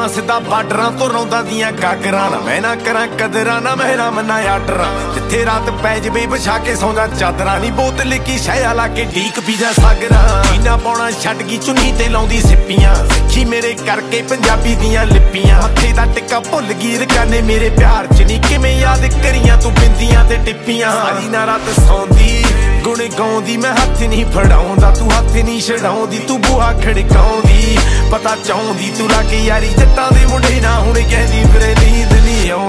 ਆਵਾਂ ਸਿੱਧਾ ਬਾਰਡਰਾਂ ਤੋਂ ਰੌਂਦਾਂ ਦੀਆਂ ਗਾਗਰਾਂ ਨਾ ਮੈਂ ਨਾ ਕਰਾਂ ਕਦਰਾਂ ਨਾ ਮਹਿਰਾ ਮੰਨਾ ਆਡਰਾਂ ਜਿੱਥੇ ਰਾਤ ਪੈ ਜਵੇ ਵਿਛਾ ਕੇ ਸੌਂਦਾ ਚਾਦਰਾਂ ਨੀ ਬੋਤਲ ਕੀ ਸ਼ਹਿਆ ਲਾ ਕੇ ਢੀਕ ਪੀਜਾ ਸਾਗਰਾਂ ਪੀਣਾ ਪਾਉਣਾ ਛੱਡ ਗਈ ਚੁੰਨੀ ਤੇ ਲਾਉਂਦੀ ਸਿੱਪੀਆਂ ਸਿੱਖੀ ਮੇਰੇ ਕਰਕੇ ਪੰਜਾਬੀ ਦੀਆਂ ਲਿੱਪੀਆਂ ਹੱਥੇ ਦਾ ਟਿੱਕਾ ਭੁੱਲ ਗਈ ਰਕਾਨੇ ਮੇਰੇ ਪਿਆਰ ਚ ਨੀ ਕਿਵੇਂ ਯਾਦ ਕਰੀਆਂ ਤੂੰ ਬਿੰਦੀਆਂ ਤੇ ਟਿੱਪੀਆਂ ਸਾਰੀ ਨਾ ਰਾਤ ਸੌਂਦੀ ਗੁਣ ਗਾਉਂਦੀ ਮੈਂ ਹੱਥ ਨਹੀਂ ਫੜਾਉਂਦਾ ਤੂੰ ਹੱਥ ਨਹੀਂ ਛਡਾਉਂਦੀ ਤੂੰ ਬੂਹਾ ਖੜਕਾਉਂਦੀ ਪਤਾ ਚਾਹੁੰਦੀ ਤੂੰ ਲੱਗ ਯਾਰੀ ਜੱਟਾਂ ਦੇ ਮੁੰਡੇ ਨਾ ਹੁਣ ਕਹਿੰਦੀ ਫਿਰੇ ਨੀਂਦ